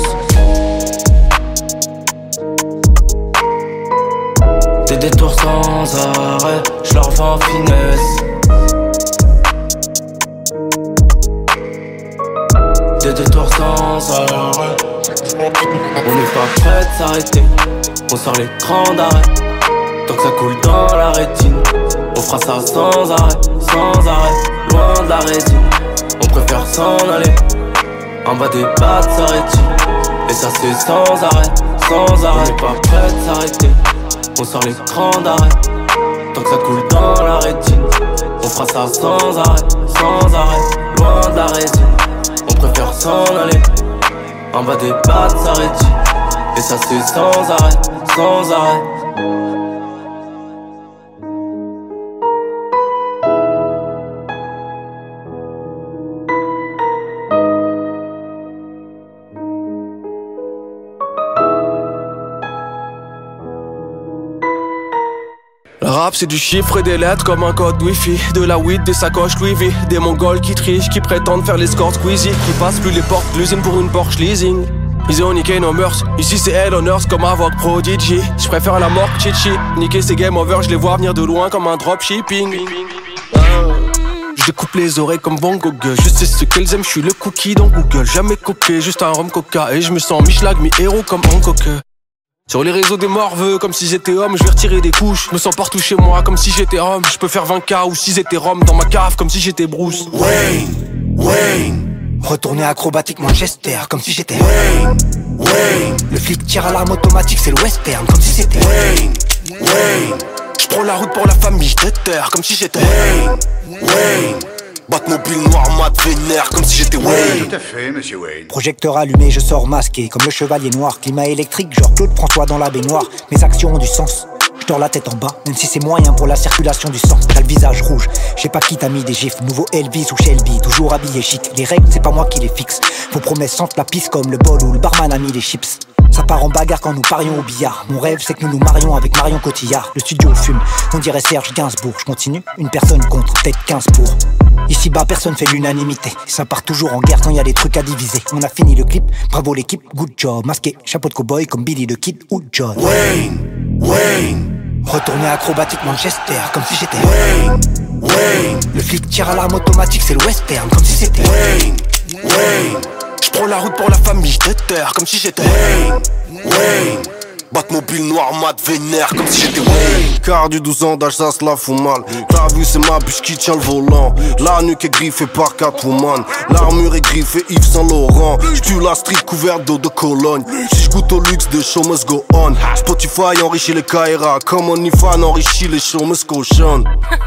Des détours sans arrêt, je leur vends en finesse. Des détours sans arrêt. On n'est pas prêt de s'arrêter, on sort l'écran d'arrêt. Tant que ça coule dans la rétine, on fera ça sans arrêt, sans arrêt, loin de la résine. On préfère s'en aller, en bas des bas de sa rétine. Et ça c'est sans arrêt, sans arrêt. On n'est pas prêt de s'arrêter, on sort l'écran d'arrêt. Tant que ça coule dans la rétine, on fera ça sans arrêt, sans arrêt, loin de la résine. On préfère s'en aller, en bas des bas de sa rétine. Et ça c'est sans arrêt, sans arrêt. La rap c'est du chiffre et des lettres comme un code wifi. De la weed, des sacoches Louis V. Des mongols qui trichent, qui prétendent faire l'escorte Squeezie. Qui passent plus les portes de l'usine pour une Porsche leasing. Ils ont niqué nos mœurs, ici c'est Hell on Earth comme Avoc Prodigy. J'préfère la mort que Chichi. Niquer ces game over, je les vois venir de loin comme un dropshipping. ah. Je découpe les oreilles comme Van Gogh. Je sais ce qu'elles aiment, je suis le cookie dans Google. Jamais coqué, juste un rhum coca. Et je me sens Michelag, mi-héros comme Hancock. Sur les réseaux des morveux, comme si j'étais homme, je vais retirer des couches. Me sens partout chez moi, comme si j'étais homme. Je peux faire vingt K ou si j'étais Rome dans ma cave, comme si j'étais Bruce. Wayne, Wayne. Retourner acrobatique Manchester, comme si j'étais Wayne, Wayne. Le flic tire à l'arme automatique, c'est le western, comme si c'était Wayne, Wayne. J'prends la route pour la famille, j'déterre, comme si j'étais Wayne, Wayne. Batmobile noir mat vénère, comme si j'étais Wayne. Tout à fait, monsieur Wayne. Projecteur allumé, je sors masqué, comme le chevalier noir. Climat électrique, genre Claude François dans la baignoire. Mes actions ont du sens. J'dors la tête en bas, même si c'est moyen pour la circulation du sang. J'ai le visage rouge, j'ai pas qui t'a mis des gifs. Nouveau Elvis ou Shelby, toujours habillé chic. Les règles, c'est pas moi qui les fixe. Vos promesses sentent la pisse comme le bol où le barman a mis les chips. Ça part en bagarre quand nous parions au billard. Mon rêve c'est que nous nous marions avec Marion Cotillard. Le studio fume, on dirait Serge Gainsbourg. Je continue, une personne contre, peut-être quinze pour. Ici bas personne fait l'unanimité. Ça part toujours en guerre quand y a des trucs à diviser. On a fini le clip, bravo l'équipe, good job. Masqué, chapeau de cowboy comme Billy the Kid ou John. Wayne, Wayne. Retourner acrobatique Manchester, comme si j'étais Wayne, Wayne. Le flic tire à l'arme automatique, c'est le western, comme si c'était Wayne, Wayne. J'prends la route pour la famille, j'déterre, comme si j'étais Wayne, Wayne. Batmobile noir mat vénère, comme si j'étais Wayne. Car du douze ans d'âge ça se la fout mal. T'as vu c'est ma bûche qui tient le volant. La nuque est griffée par Catwoman. L'armure est griffée Yves Saint Laurent. J'tue la street couverte d'eau de Cologne. Si j'goûte au luxe des show must go on. Spotify enrichit les K R A. Comme OnlyFans enrichit les show must go on.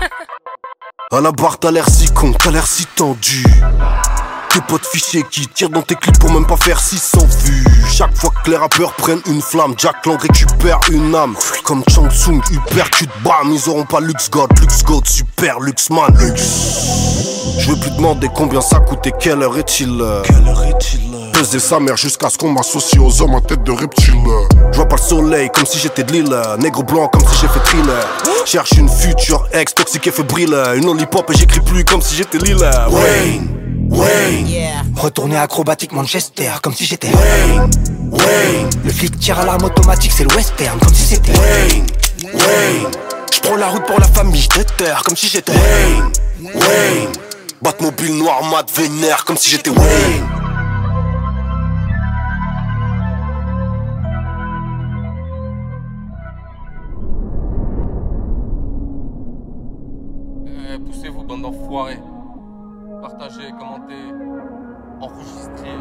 À la barre t'as l'air si con, t'as l'air si tendu. Tes potes fichés qui tirent dans tes clips pour même pas faire six cents vues. Chaque fois que les rappeurs prennent une flamme, Jack Lang récupère une âme. Comme Chang Tsung, uppercut, bam. Ils auront pas Lux God, Lux God, super Luxman, Lux. Je veux plus demander combien ça coûte et quelle heure est-il. Quelle heure est-il? Peser sa mère jusqu'à ce qu'on m'associe aux hommes à tête de reptile. Je vois pas le soleil comme si j'étais de l'île. Négro blanc comme si j'ai fait thriller. Cherche une future ex toxique et fébrile. Une lollipop et j'écris plus comme si j'étais Lille. Wayne, Wayne, yeah. Retourner acrobatique Manchester, comme si j'étais Wayne, Wayne. Le flic tire à l'arme automatique, c'est le western, comme si c'était Wayne, Wayne. J'prends la route pour la famille, j'déterre, comme si j'étais Wayne, Wayne. Batmobile noir mat vénère, comme si j'étais Wayne. Eh, poussez-vous, bande d'enfoirés. Partagez, commentez, enregistrez.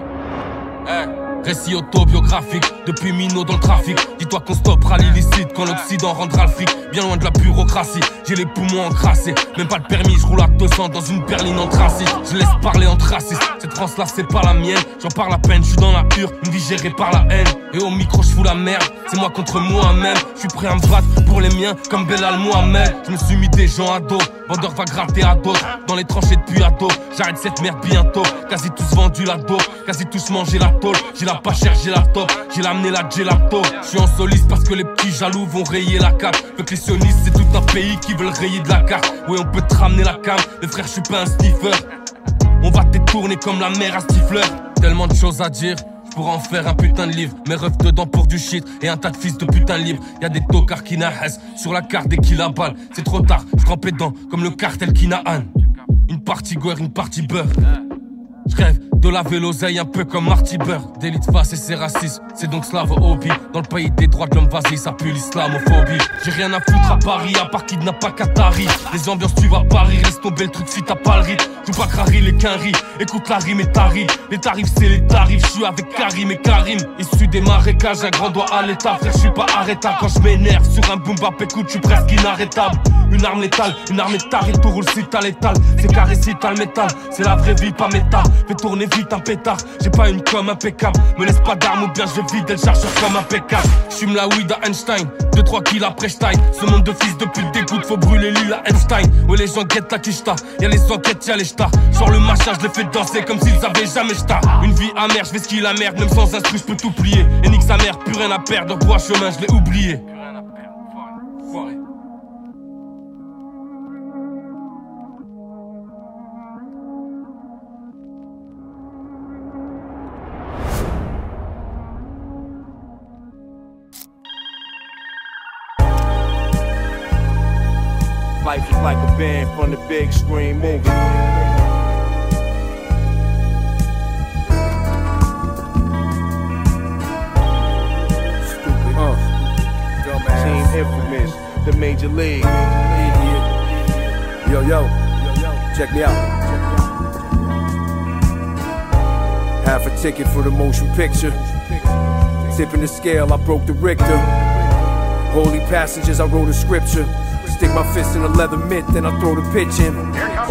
Eh, récit autobiographique, depuis Minot dans le trafic. Dis-toi qu'on stoppera l'illicite quand l'Occident rendra le fric. Bien loin de la bureaucratie, j'ai les poumons encrassés. Même pas le permis, je roule à deux cents dans une berline anthracite. Je laisse parler entre racistes, cette France-là c'est pas la mienne. J'en parle à peine, je suis dans la hure, une vie gérée par la haine. Et au micro je fous la merde, c'est moi contre moi-même. Je suis prêt à me battre pour les miens comme Belal Mohamed. Je me suis mis des gens à dos, vendeur va gratter à d'autres. Dans les tranchées depuis ado, j'arrête cette merde bientôt. Quasi tous vendu la dope, quasi tous mangé la tôle. J'ai la pas chère, j'ai la top, j'ai l'amené la gelato. Je suis en soliste parce que les petits jaloux vont rayer la carte. Fait que les sionistes c'est tout un pays qui veulent rayer de la carte. Ouais on peut te ramener la cam, mais frère je suis pas un sniffer. On va t'étourner comme la mer à stifleur. Tellement de choses à dire, je pourrais en faire un putain de livre. Mes refs dedans pour du shit et un tas de fils de putain libre. Y'a des tocards qui naissent sur la carte dès qu'il la balle. C'est trop tard, je trempais dedans comme le cartel qui n'a Anne. Une partie guerre, une partie beurre. Je rêve de laver l'oseille un peu comme Marty Bird. Délit de face et c'est raciste, c'est donc slave hobby. Dans le pays des droits de l'homme, vas-y, ça pue l'islamophobie. J'ai rien à foutre à Paris, à part qu'il n'a pas Qatari. Les ambiances, tu vas Paris, laisse tomber le truc si t'as pas le rythme. Joue pas Crary, les quinri, écoute la rime et tarif. Les tarifs, c'est les tarifs, je suis avec Karim et Karim. Issu des marécages, un grand doigt à l'état. Frère, je suis pas arrêtable quand je m'énerve. Sur un boom bap, écoute, je suis presque inarrêtable. Une arme létale, une arme étale, et tout roule si t'as l'étal. C'est carré si t'as le métal, c'est la vraie vie, pas métal. Fais tourner vite un pétard, j'ai pas une com impeccable. Me laisse pas d'armes ou bien je vide le chargeur comme impeccable. J'fume la weed à Einstein, deux trois kills après Stein. Ce monde de fils depuis le dégoût, faut brûler l'île à Einstein. Ouais les gens guettent la quicheta, y'a les enquêtes, y'a les ch'tas. Genre le machin, je les fais danser comme s'ils avaient jamais ch'ta. Une vie amère, je vais skier la merde, même sans instru, je peux tout plier. Et nique sa mère, plus rien à perdre, droit chemin, je l'ai oublié. like a band from the big screen movie. Stupid. Uh. Team Infamous, the Major League. Yo, yo, check me out. Half a ticket for the motion picture. Tipping the scale, I broke the Richter. Holy passages, I wrote a scripture. Stick my fist in a leather mitt, then I throw the pitch in.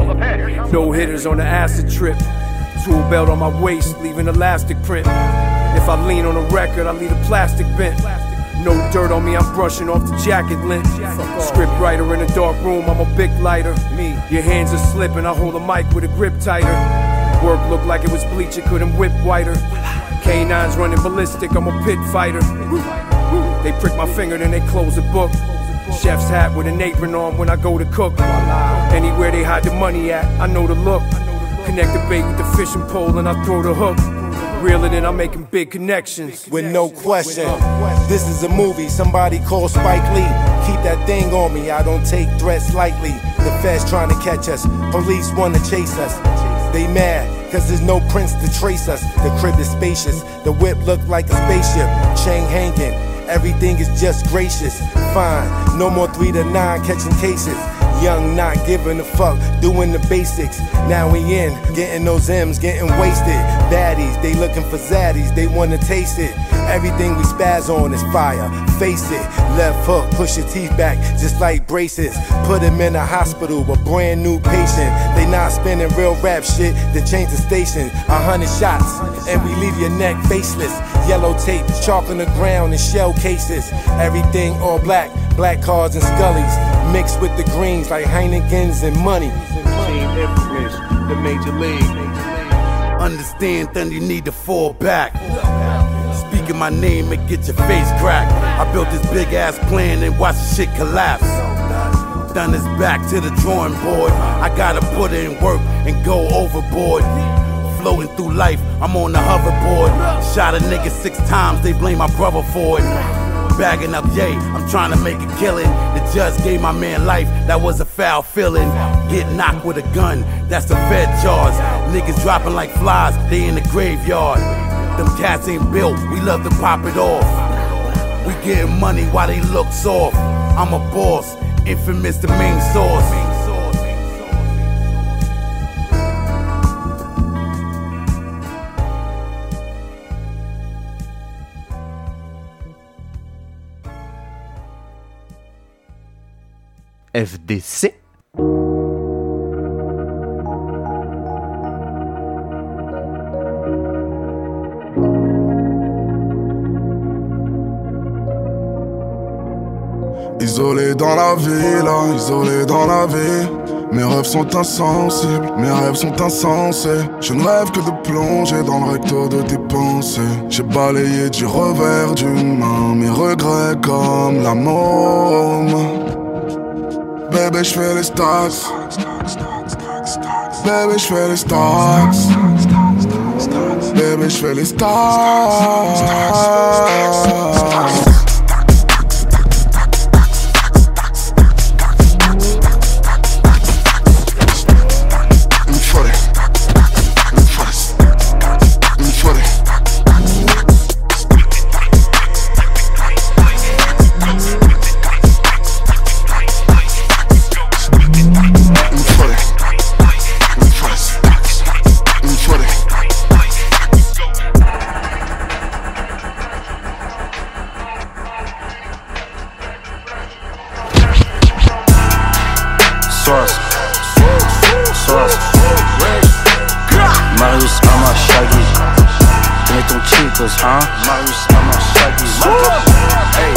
No hitters on the acid trip. Tool belt on my waist, leaving elastic print. If I lean on a record, I leave a plastic bent. No dirt on me, I'm brushing off the jacket lint. Script writer in a dark room, I'm a big lighter. Me, your hands are slipping, I hold a mic with a grip tighter. Work looked like it was bleach, it couldn't whip whiter. Canines running ballistic, I'm a pit fighter. They prick my finger, then they close the book. Chef's hat with an apron on when I go to cook. Anywhere they hide the money at, I know the look. Connect the bait with the fishing pole and I throw the hook. Reeling in, I'm making big connections. With no question, this is a movie, somebody call Spike Lee. Keep that thing on me, I don't take threats lightly. The feds trying to catch us, police wanna chase us. They mad, cause there's no prints to trace us. The crib is spacious, the whip look like a spaceship. Chain hanging, everything is just gracious. Fine, no more three to nine catching cases. Young, not giving a fuck, doing the basics. Now we in, getting those M's, getting wasted. Baddies, they looking for zaddies, they wanna taste it. Everything we spaz on is fire, face it. Left hook, push your teeth back, just like braces. Put him in a hospital, a brand new patient. They not spinning real rap shit, then change the station. A hundred shots, and we leave your neck faceless. Yellow tape, chalk on the ground and shell cases. Everything all black, black cards and scullies. Mixed with the greens like Heineken's and money. Team Infamous, the Major League. Understand, then you need to fall back. Speaking my name and get your face cracked. I built this big ass plan and watch the shit collapse. Done this back to the drawing board. I gotta put in work and go overboard. Floating through life, I'm on the hoverboard. Shot a nigga six times, they blame my brother for it. Bagging up, yay, I'm trying to make a killing. The judge gave my man life, that was a foul feeling. Get knocked with a gun, that's the fed charge. Niggas dropping like flies, they in the graveyard. Them cats ain't built, we love to pop it off. We getting money while they look soft. I'm a boss, Infamous the main source. F D C. Isolé dans la ville, isolé dans la vie. Mes rêves sont insensibles, mes rêves sont insensés. Je ne rêve que de plonger dans le recto de tes pensées. J'ai balayé du revers d'une main mes regrets comme la môme. Bébé, j'fais les stacks. Bébé, j'fais les stacks. Bébé, j'fais les stacks. Hein? Marius Amashagi. Hey.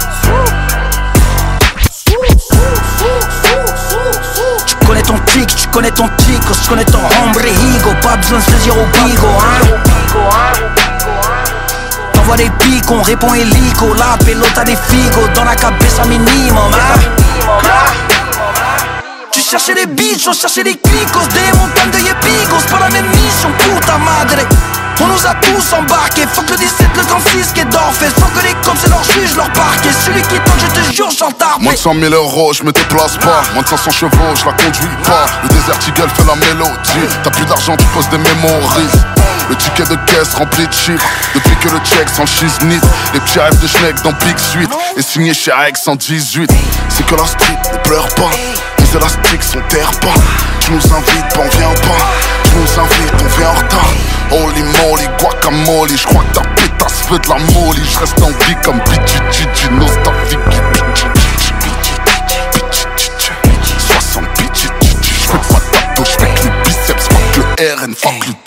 Tu connais ton tic, tu connais ton tic, je connais ton ombrigo, pas besoin de saisir au bigo, hein? T'envoies des pics, on répond hélico, la pelota des figos, dans la cabeza minimum, hein? Tu cherchais des bitches, on cherchait des clicos, des montagnes de yepigos, pas la même mission, puta madre. On nous a tous embarqués, fuck le dix-sept, le grand soixante-six qui est d'or fait sans que les comme c'est leur juge, leur parquet. Celui qui tente, je te jure, j'en tarde. Moins de cent mille euros, je me déplace pas. Moins de cinq cents chevaux, je la conduis pas. Le Desert Eagle fait la mélodie. T'as plus d'argent, tu poses des mémories. Le ticket de caisse rempli de chiffres. Depuis que le check sans shiznit. Les petits rêves de schneck dans Big Suite. Et signé chez A X cent dix-huit. C'est que la street ne pleure pas. Les élastiques sont terre pas. Tu nous invites, on vient pas. Tu nous invites, on vient en retard. Holy moly, guacamole. J'crois que ta pétasse veut de la molly. J'reste en vie comme bitchy nostalgique. soixante bitchy. J'fais pas de tato, j'fais que les biceps. Fuck le R N, fuck le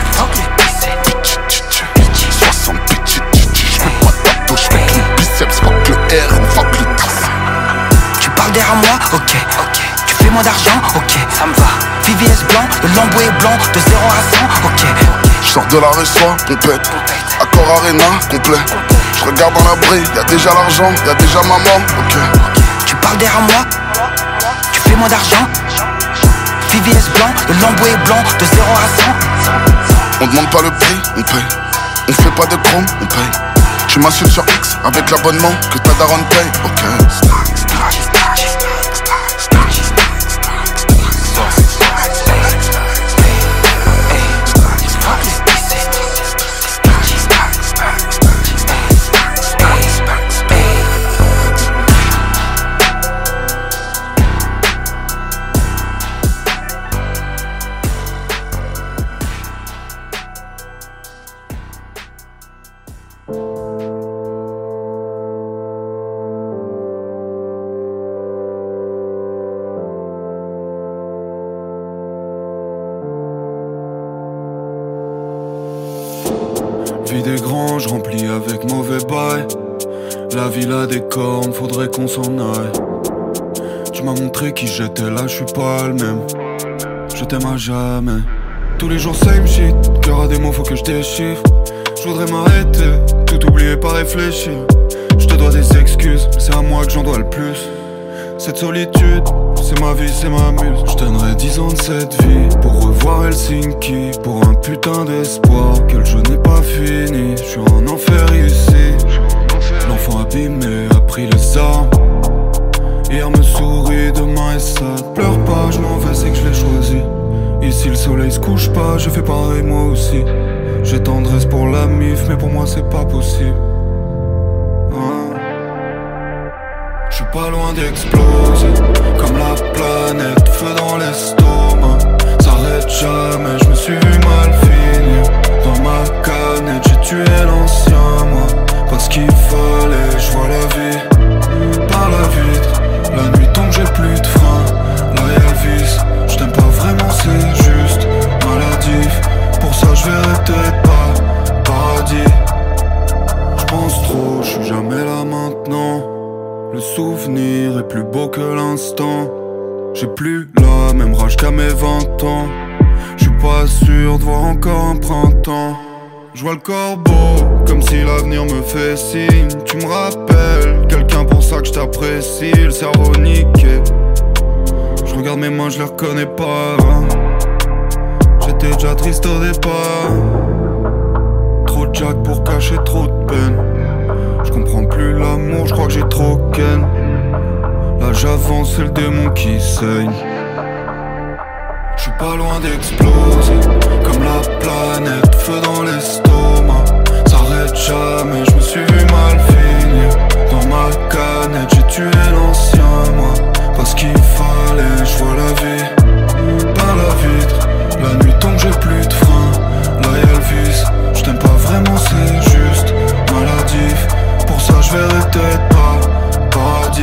soixante bitchy. J'fais pas de tato, j'fais que les biceps. Fuck le R N, fuck le Tu parles derrière moi, ok, ok. Tu fais moins d'argent, ok, ça me va. V V S blanc, le lambeau est blanc, de zéro à cent, ok. J'sors de la réçois, pompette. Accor Arena, complet. J'regarde dans la brille, y'a déjà l'argent, y'a déjà maman, ok. Tu parles derrière moi, tu fais moins d'argent. V V S blanc, le lambeau est blanc, de zéro à cent. On demande pas le prix, on paye. On fait pas de chrome, on paye. Tu m'insultes sur X avec l'abonnement que ta daronne paye, ok. Vie des granges remplie avec mauvais bail. La ville a des cornes, faudrait qu'on s'en aille. Tu m'as montré qui j'étais, là je suis pas le même. Je t'aime à jamais. Tous les jours same shit, cœur à des mots faut que je déchiffre. Je voudrais m'arrêter, tout oublier pas réfléchir. Je te dois des excuses, mais c'est à moi que j'en dois le plus. Cette solitude, c'est ma vie, c'est ma muse. Je donnerais dix ans de cette vie pour revoir Helsinki, pour un putain d'espoir que le jeu n'est pas fini. Je suis en enfer ici. L'enfant abîmé a pris les armes. Hier me sourit, demain est sad. Pleure pas, je m'en vais, c'est que je l'ai choisi. Ici le soleil se couche pas, je fais pareil moi aussi. J'ai tendresse pour la mif, mais pour moi c'est pas possible. Hein? Je suis pas loin d'exploser, comme la planète, feu dans l'estomac. S'arrête jamais, je me suis vu mal finir. Dans ma canette, j'ai tué l'ancien moi. Parce qu'il fallait, je vois la vie par la vitre. La nuit tombe, j'ai plus de frein. Là y'a le vice, je t'aime pas vraiment, c'est juste maladif. Pour ça je verrai peut-être pas paradis. Je pense trop, je suis jamais là maintenant. Le souvenir est plus beau que l'instant. J'ai plus la même rage qu'à mes vingt ans. Je suis pas sûr de voir encore un printemps. Je vois le corbeau, comme si l'avenir me fait signe. Tu me rappelles, quelqu'un pour ça que je t'apprécie. Le cerveau niqué. Je regarde mes mains, je les reconnais pas. J'étais déjà triste au départ. Trop de jack pour cacher trop de peine. Je comprends plus l'amour, je crois que j'ai trop ken. Là j'avance, c'est le démon qui saigne. Je suis pas loin d'exploser, comme la planète, feu dans l'estomac. S'arrête jamais, je me suis vu mal finir. Dans ma canette, j'ai tué l'ancien moi. Parce qu'il fallait, je vois la vie par la vitre. La nuit tombe, j'ai plus de frein. Là y'a le vice, je t'aime pas vraiment, c'est juste maladif. Pour ça je verrai peut-être pas paradis.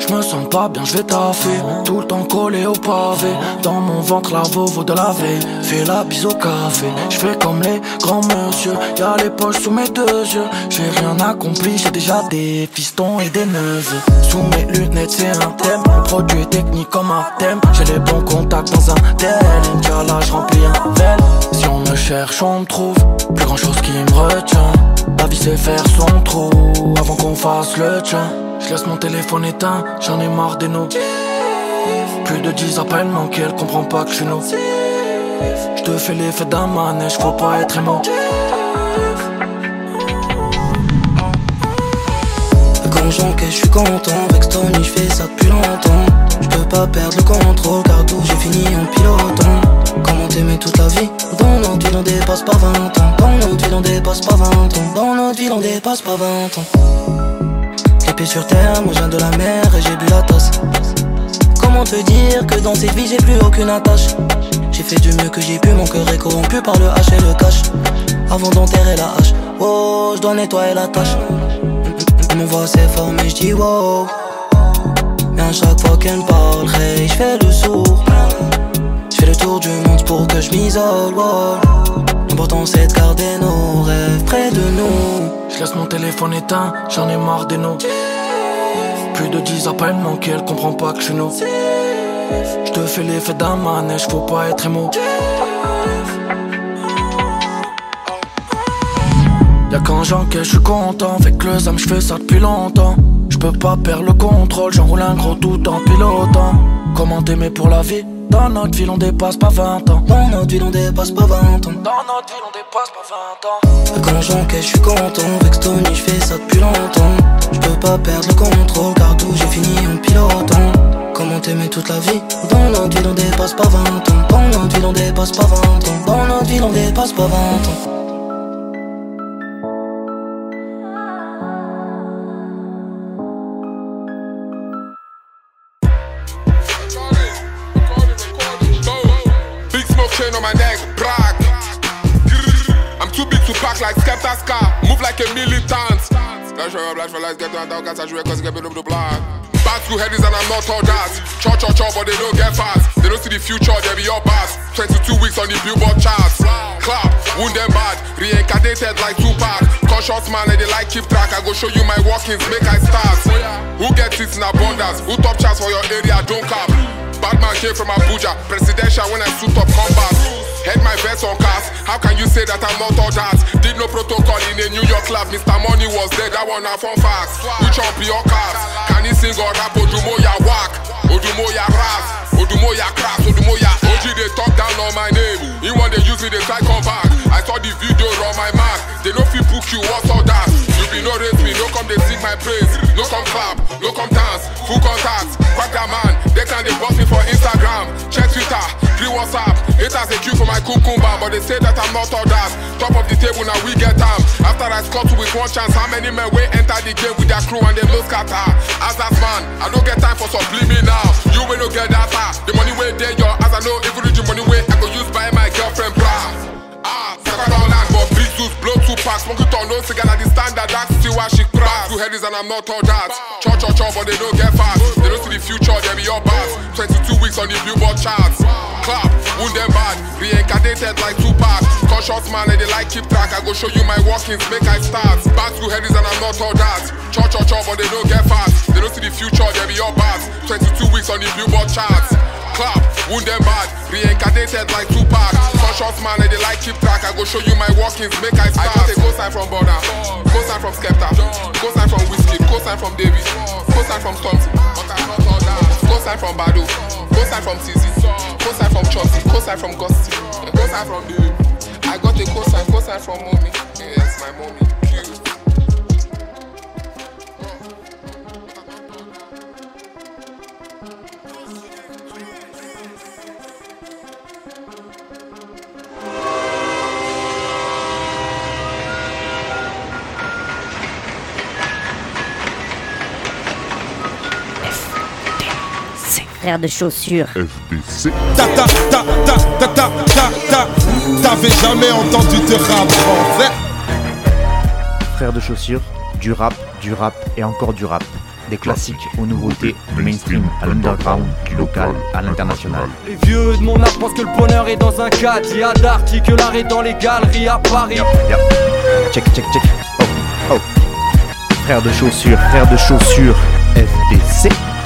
je me sens pas bien, je vais taffer. Tout le temps collé au pavé. Dans mon ventre la vovo de la veille. Fais la bise au café. Je fais comme les grands monsieur. Y'a les poches sous mes deux yeux. J'ai rien accompli, j'ai déjà des fistons et des neveux. Sous mes lunettes c'est un thème. Le produit est technique comme un thème. J'ai les bons contacts dans un tel. Inch'Allah je remplis un vel. Si on me cherche on me trouve. Plus grand chose qui me retient. La vie c'est faire son trou avant qu'on fasse le tien. Je laisse mon téléphone éteint, j'en ai marre des noms. Plus de dix appels manqués, elle comprend pas que je suis no. Je te fais l'effet d'un manège, faut pas être émo. Quand j'encaisse, je suis content. Avec Stony, je fais ça depuis longtemps. Je peux pas perdre le contrôle, car tout j'ai fini en pilotant. Comment t'aimer toute la vie? Dans notre ville on dépasse pas vingt ans. Dans notre ville on dépasse pas vingt ans. Dans notre ville on dépasse pas vingt ans. Les pieds sur terre, moi je viens de la mer et j'ai bu la tasse. Comment te dire que dans cette vie j'ai plus aucune attache? J'ai fait du mieux que j'ai pu, mon cœur est corrompu par le H et le cash. Avant d'enterrer la hache, oh je dois nettoyer la tâche. Mon voix c'est fort mais je dis wow. Mais à chaque fois qu'elle me parle, hey, je fais le sourd. Je fais le tour du monde pour que je m'isole, wow. L'important c'est de garder nos rêves près de nous. Je laisse mon téléphone éteint, j'en ai marre des noms. Plus de dix appels manqués, elle comprend pas que je suis no. Je te fais l'effet d'un manège, faut pas être émo. Y'a quand j'encaisse, je suis content. Avec le zam, je fais ça depuis longtemps. Je peux pas perdre le contrôle, j'enroule un gros tout en pilotant. Comment t'aimer pour la vie? Dans notre ville on dépasse pas vingt ans. Dans notre ville on dépasse pas vingt ans. Dans notre ville on dépasse pas vingt ans. Quand j'encaisse je suis content. Avec Stony je fais ça depuis longtemps. Je peux pas perdre le contrôle, car tout j'ai fini en pilotant. Comment t'aimer toute la vie? Dans notre ville on dépasse pas vingt ans. Dans notre ville on dépasse pas vingt ans. Dans notre ville on dépasse pas vingt ans. Chain on my neck, brag. I'm too big to pack like Skepta's car. Move like a militant. That's why I'm black for life, get down, down, cause I should cause get bit of the block. Bad two headies and I'm not all that. Chop, chop, chop, but they don't get fast. They don't see the future, they be your past. twenty-two weeks on the Billboard charts. Clap, wound them bad. Reincarnated like Tupac. Conscious man, and they like keep track. I go show you my workings, make I start. Who gets it in abundance? Who top charts for your area, don't cap. Batman came from Abuja, presidential when I suit up combat. Head my vest on cast, how can you say that I'm not all that? Did no protocol in a New York club, Mister Money was there, that one a fun facts. Which one be your cars? Can he sing or rap? Odumo ya whack, Odumo ya ras, Odumo ya crass, Odumo ya O G they talk down on my name. You want they use me, they try come back. I saw the video on my mark, they no fit book you, what's all that? You be no rate me, no come they sing my praise. No come clap, no come dance, full contact, crack that man. They can they boss me for Instagram, check Twitter, free WhatsApp. Haters they queue for my cucumber, but they say that I'm not all that. Top of the table now we get time. After I score two with one chance, how many men will enter the game with their crew and they no scatter? As that man, I don't get time for subliminal now. You will not get that far. The money way there, your as I know, even the money way I go use buy my girlfriend bra. Ah, second on land, but big dudes blow two packs. Smoke it on no cigar at the standard, that's still why she crack. Two headies and I'm not all that. Chop, chop, chop, but they don't get fast. They don't see the future, they be your boss. twenty-two weeks on the Billboard charts. Clap, wound them bad. Reincarnated like Tupac. Conscious man, and they like keep track. I go show you my workings, make I start. Back two headies and I'm not all that. Chop, chop, chop, but they don't get fast. They don't see the future, they be your boss. twenty-two weeks on the Billboard charts. Clap, wound them bad. Reincarnated like Tupac. Conscious man, and they like keep track. I go show you my workings, make I start. I got a cosign from Bonner, cosign from Skepta, cosign from Whiskey, cosign from Davis, cosign from Stormzy, but I'm not all that. Cosign from Badu, cosign from Tizi, cosign from Chelsea, cosign from Gusty, cosign from Dave. I got a cosign, cosign from mommy. Yes, my mommy. Frère de chaussures. F D C. Ta ta ta ta ta ta ta ta. T'avais jamais entendu de rap français. Frère de chaussures, du rap, du rap et encore du rap. Des classiques aux nouveautés, du mainstream à l'underground, du local à l'international. Les vieux de mon âge pensent que le bonheur est dans un cadre. Il y a d'articles est dans les galeries à Paris. Yep, yep. Check, check, check. Oh, oh. Frère de chaussures, frère de chaussures, F D C.